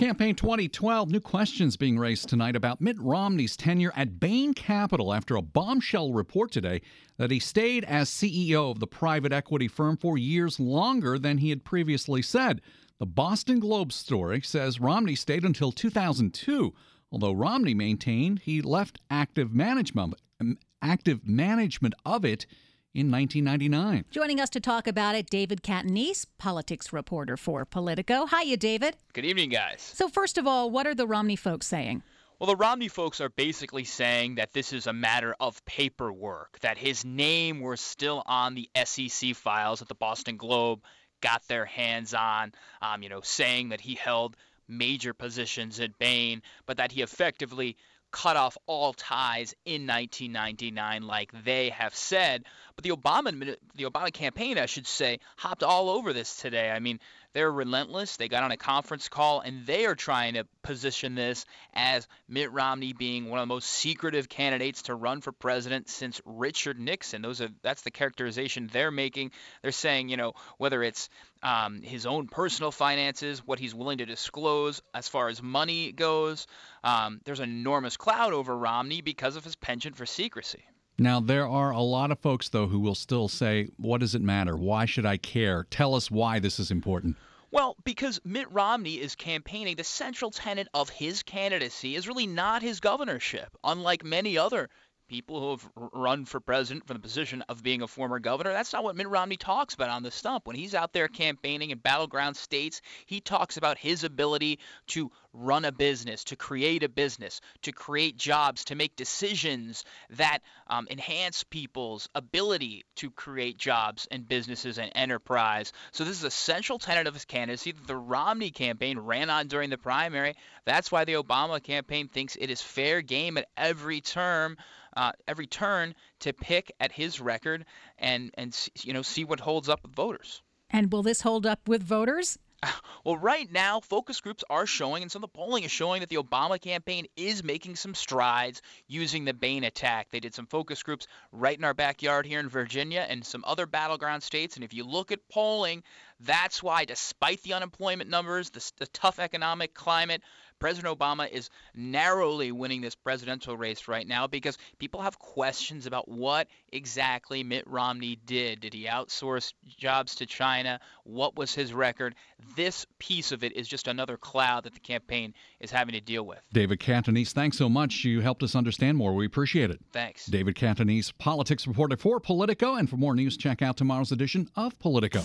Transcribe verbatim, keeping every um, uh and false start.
Campaign twenty twelve, new questions being raised tonight about Mitt Romney's tenure at Bain Capital after a bombshell report today that he stayed as C E O of the private equity firm for years longer than he had previously said. The Boston Globe story says Romney stayed until two thousand two, although Romney maintained he left active management, active management of it in nineteen ninety-nine. Joining us to talk about it, David Catanese, politics reporter for Politico. Hiya, David. Good evening, guys. So first of all, what are the Romney folks saying? Well, the Romney folks are basically saying that this is a matter of paperwork, that his name was still on the S E C files that the Boston Globe got their hands on, um, you know, saying that he held major positions at Bain, but that he effectively cut off all ties in nineteen ninety-nine, like they have said. But the Obama, the Obama campaign, I should say, hopped all over this today. I mean, they're relentless. They got on a conference call, and they are trying to position this as Mitt Romney being one of the most secretive candidates to run for president since Richard Nixon. Those are that's the characterization they're making. They're saying, you know, whether it's um, his own personal finances, what he's willing to disclose as far as money goes, um, there's an enormous cloud over Romney because of his penchant for secrecy. Now, there are a lot of folks, though, who will still say, what does it matter? Why should I care? Tell us why this is important. Well, because Mitt Romney is campaigning, the central tenet of his candidacy is really not his governorship. Unlike many other people who have run for president from the position of being a former governor, that's not what Mitt Romney talks about on the stump. When he's out there campaigning in battleground states, he talks about his ability to run a business, to create a business, to create jobs, to make decisions that um, enhance people's ability to create jobs and businesses and enterprise. So this is a central tenet of his candidacy that the Romney campaign ran on during the primary. That's why the Obama campaign thinks it is fair game at every term. Uh, every turn to pick at his record and, and you know, see what holds up with voters. And will this hold up with voters? Well, right now, focus groups are showing, and some of the polling is showing, that the Obama campaign is making some strides using the Bain attack. They did some focus groups right in our backyard here in Virginia and some other battleground states. And if you look at polling, that's why, despite the unemployment numbers, the, the tough economic climate, President Obama is narrowly winning this presidential race right now because people have questions about what exactly Mitt Romney did. Did he outsource jobs to China? What was his record? This piece of it is just another cloud that the campaign is having to deal with. David Catanese, thanks so much. You helped us understand more. We appreciate it. Thanks. David Catanese, politics reporter for Politico. And for more news, check out tomorrow's edition of Politico.